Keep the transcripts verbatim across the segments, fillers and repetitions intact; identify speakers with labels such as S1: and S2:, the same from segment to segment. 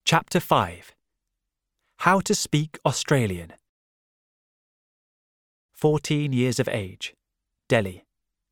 S1: Chapter five. How to Speak Australian. fourteen years of age, Delhi.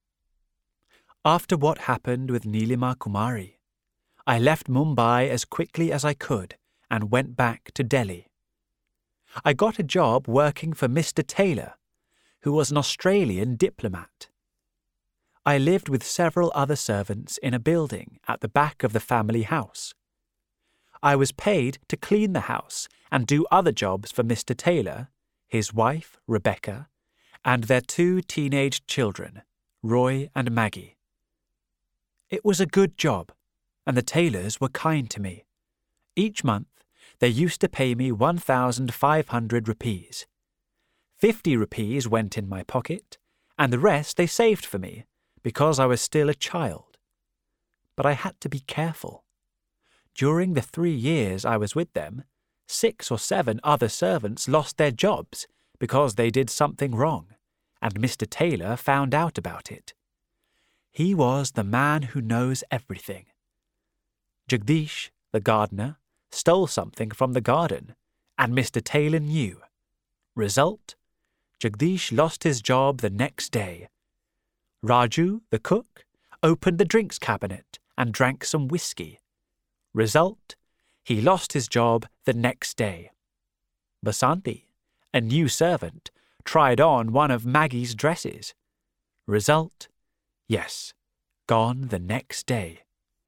S1: After what happened with Nilima Kumari, I left Mumbai as quickly as I could and went back to Delhi. I got a job working for Mister Taylor, who was an Australian diplomat. I lived with several other servants in a building at the back of the family house. I was paid to clean the house and do other jobs for Mister Taylor, his wife, Rebecca, and their two teenage children, Roy and Maggie. It was a good job, and the Taylors were kind to me. Each month, they used to pay me one thousand five hundred rupees. Fifty rupees went in my pocket, and the rest they saved for me, because I was still a child. But I had to be careful. During the three years I was with them, six or seven other servants lost their jobs because they did something wrong, and Mister Taylor found out about it. He was the man who knows everything. Jagdish, the gardener, stole something from the garden, and Mister Taylor knew. Result? Jagdish lost his job the next day. Raju, the cook, opened the drinks cabinet and drank some whiskey. Result? He lost his job the next day. Basanti, a new servant, tried on one of Maggie's dresses. Result? Yes, gone the next day.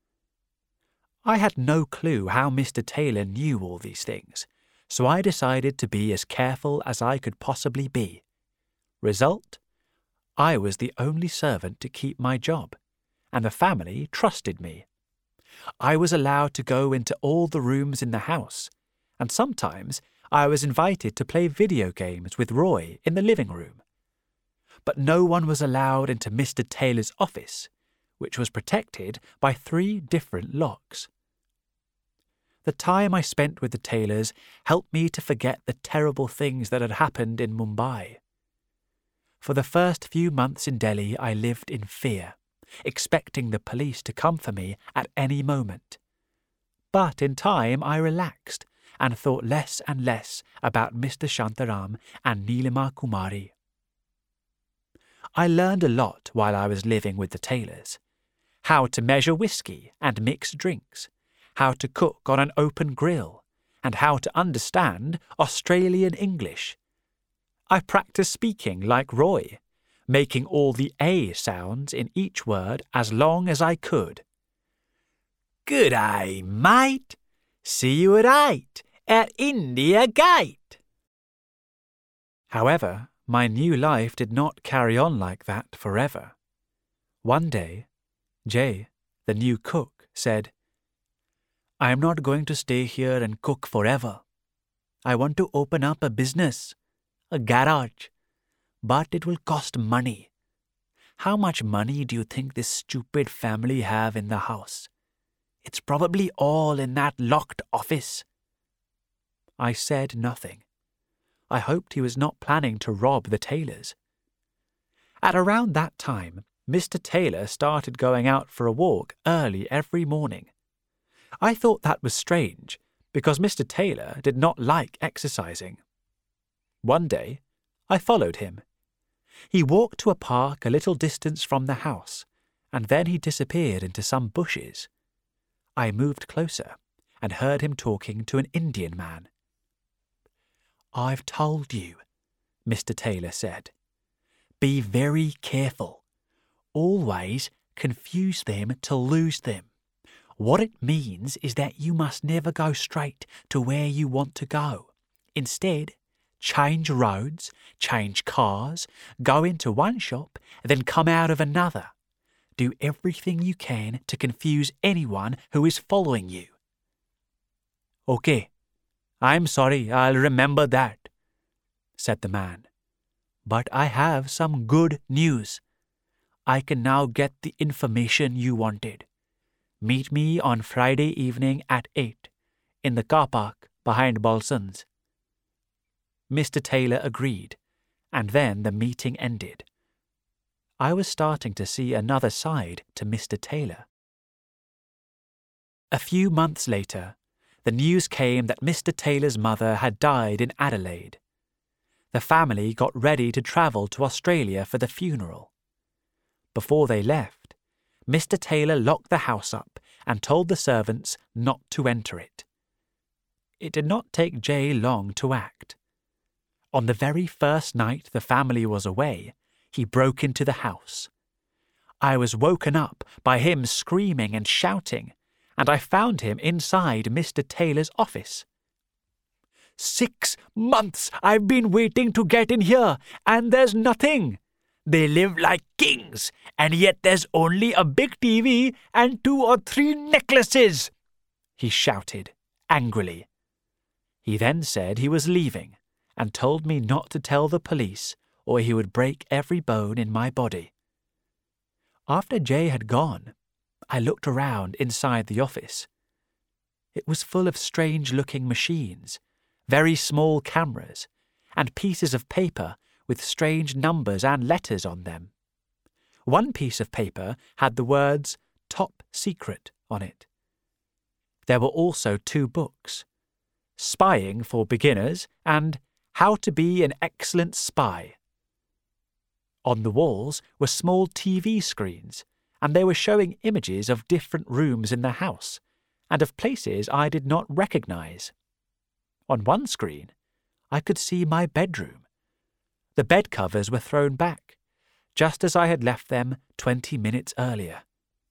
S1: I had no clue how Mister Taylor knew all these things, so I decided to be as careful as I could possibly be. Result? I was the only servant to keep my job, and the family trusted me. I was allowed to go into all the rooms in the house, and sometimes I was invited to play video games with Roy in the living room. But no one was allowed into Mister Taylor's office, which was protected by three different locks. The time I spent with the Taylors helped me to forget the terrible things that had happened in Mumbai. For the first few months in Delhi, I lived in fear, expecting the police to come for me at any moment. But in time I relaxed and thought less and less about Mister Shantaram and Nilima Kumari. I learned a lot while I was living with the Taylors. How to measure whiskey and mix drinks, how to cook on an open grill, and how to understand Australian English. I practiced speaking like Roy, making all the A sounds in each word as long as I could. Good day, mate. See you at eight at India Gate. However, my new life did not carry on like that forever. One day, Jay, the new cook, said, I am not going to stay here and cook forever. I want to open up a business, a garage. But it will cost money. How much money do you think this stupid family have in the house? It's probably all in that locked office. I said nothing. I hoped he was not planning to rob the Taylors. At around that time, Mister Taylor started going out for a walk early every morning. I thought that was strange, because Mister Taylor did not like exercising. One day, I followed him. He walked to a park a little distance from the house, and then he disappeared into some bushes. I moved closer and heard him talking to an Indian man. I've told you, Mister Taylor said. Be very careful. Always confuse them to lose them. What it means is that you must never go straight to where you want to go. Instead, change roads, change cars, go into one shop, then come out of another. Do everything you can to confuse anyone who is following you. Okay, I'm sorry, I'll remember that, said the man. But I have some good news. I can now get the information you wanted. Meet me on Friday evening at eight, in the car park behind Balsons. Mister Taylor agreed, and then the meeting ended. I was starting to see another side to Mister Taylor. A few months later, the news came that Mister Taylor's mother had died in Adelaide. The family got ready to travel to Australia for the funeral. Before they left, Mister Taylor locked the house up and told the servants not to enter it. It did not take Jay long to act. On the very first night the family was away, he broke into the house. I was woken up by him screaming and shouting, and I found him inside Mister Taylor's office. "Six months I've been waiting to get in here, and there's nothing. They live like kings, and yet there's only a big T V and two or three necklaces," he shouted angrily. He then said he was leaving and told me not to tell the police or he would break every bone in my body. After Jay had gone, I looked around inside the office. It was full of strange-looking machines, very small cameras, and pieces of paper with strange numbers and letters on them. One piece of paper had the words "Top Secret" on it. There were also two books, Spying for Beginners and How to Be an Excellent Spy. On the walls were small T V screens, and they were showing images of different rooms in the house and of places I did not recognize. On one screen, I could see my bedroom. The bed covers were thrown back, just as I had left them twenty minutes earlier.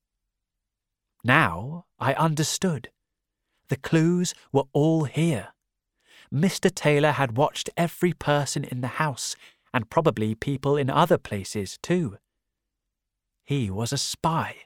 S1: Now I understood. The clues were all here. Mister Taylor had watched every person in the house, and probably people in other places too. He was a spy.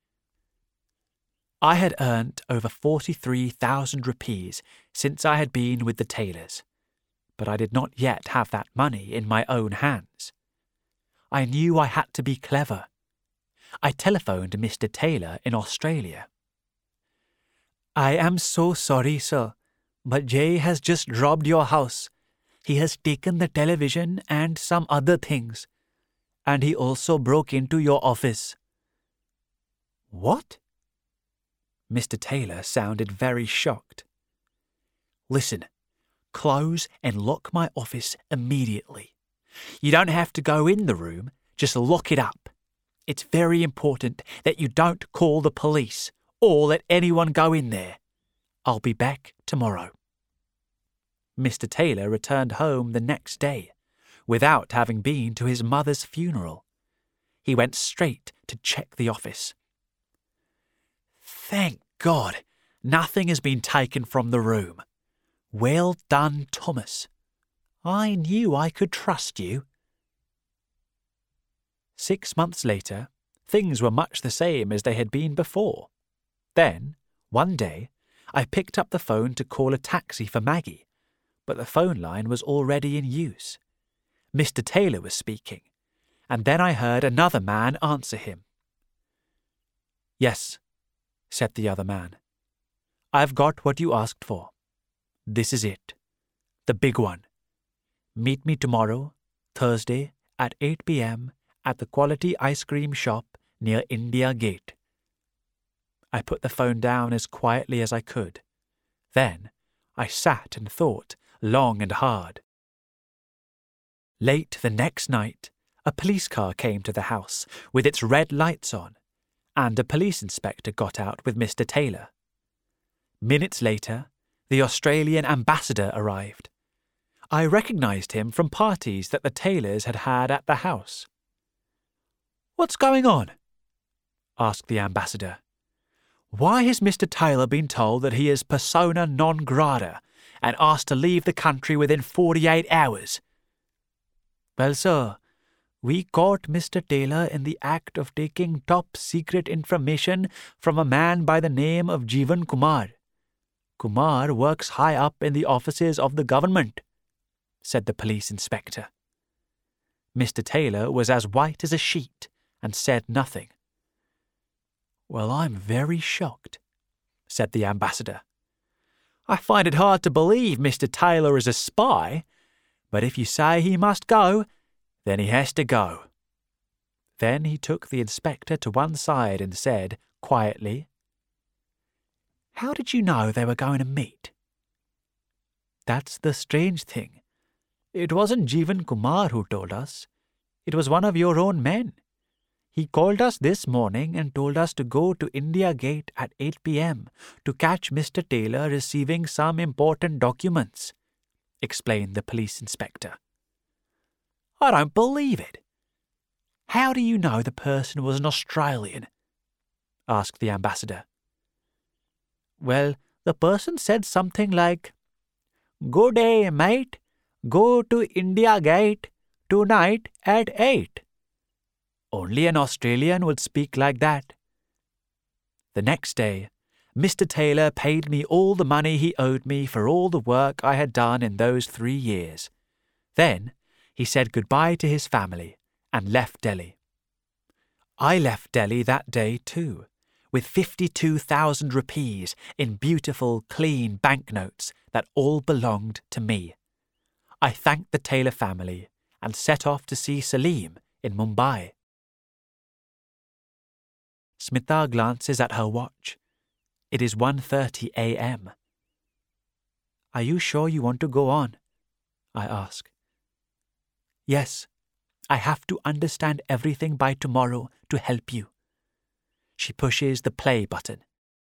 S1: I had earned over forty-three thousand rupees since I had been with the Taylors, but I did not yet have that money in my own hands. I knew I had to be clever. I telephoned Mister Taylor in Australia. "I am so sorry, sir, but Jay has just robbed your house. He has taken the television and some other things, and he also broke into your office." "What?" Mister Taylor sounded very shocked. "Listen, close and lock my office immediately. You don't have to go in the room, just lock it up. It's very important that you don't call the police or let anyone go in there. I'll be back tomorrow." Mister Taylor returned home the next day, without having been to his mother's funeral. He went straight to check the office. "Thank God, nothing has been taken from the room. Well done, Thomas. I knew I could trust you." Six months later, things were much the same as they had been before. Then, one day, I picked up the phone to call a taxi for Maggie, but the phone line was already in use. Mister Taylor was speaking, and then I heard another man answer him. "Yes," said the other man. "I've got what you asked for. This is it. The big one. Meet me tomorrow, Thursday, at eight p.m. at the Quality Ice Cream Shop near India Gate." I put the phone down as quietly as I could. Then I sat and thought long and hard. Late the next night, a police car came to the house with its red lights on, and a police inspector got out with Mister Taylor. Minutes later, the Australian ambassador arrived. I recognized him from parties that the Taylors had had at the house. "What's going on?" asked the ambassador. "Why has Mister Taylor been told that he is persona non grata and asked to leave the country within forty-eight hours?" "Well, sir, we caught Mister Taylor in the act of taking top-secret information from a man by the name of Jeevan Kumar. Kumar works high up in the offices of the government," said the police inspector. Mister Taylor was as white as a sheet and said nothing. "Well, I'm very shocked," said the ambassador. "I find it hard to believe Mister Taylor is a spy, but if you say he must go, then he has to go." Then he took the inspector to one side and said quietly, How did you know they were going to meet? That's the strange thing. It wasn't Jeevan Kumar who told us. It was one of your own men. He called us this morning and told us to go to India Gate at eight p.m. to catch Mister Taylor receiving some important documents, explained the police inspector. I don't believe it. How do you know the person was an Australian? Asked the ambassador. Well, the person said something like, Good day, mate. Go to India Gate tonight at eight. Only an Australian would speak like that. The next day, Mister Taylor paid me all the money he owed me for all the work I had done in those three years. Then he said goodbye to his family and left Delhi. I left Delhi that day too, with fifty-two thousand rupees in beautiful, clean banknotes that all belonged to me. I thanked the Taylor family and set off to see Salim in Mumbai. Smita glances at her watch. It is one thirty a.m. Are you sure you want to go on? I ask. Yes, I have to understand everything by tomorrow to help you. She pushes the play button.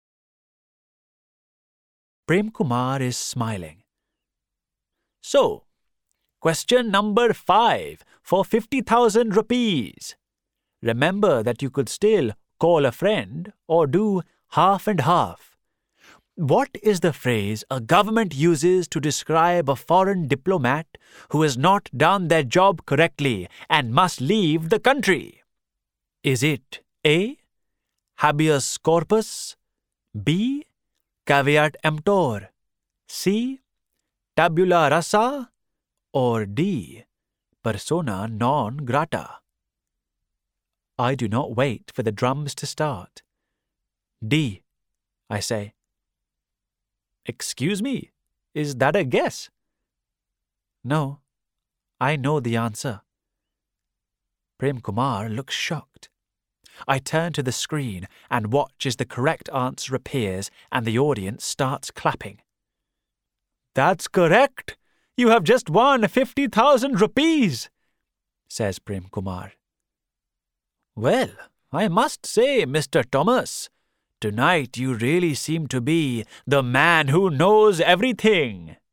S1: Prem Kumar is smiling. So, question number five for fifty thousand rupees. Remember that you could still call a friend or do half and half. What is the phrase a government uses to describe a foreign diplomat who has not done their job correctly and must leave the country? Is it A, habeas corpus, B, caveat emptor, C, tabula rasa, or D, persona non grata? I do not wait for the drums to start. D, I say. Excuse me, is that a guess? No, I know the answer. Prem Kumar looks shocked. I turn to the screen and watch as the correct answer appears and the audience starts clapping. That's correct. You have just won fifty thousand rupees, says Prem Kumar. Well, I must say, Mister Thomas, tonight you really seem to be the man who knows everything.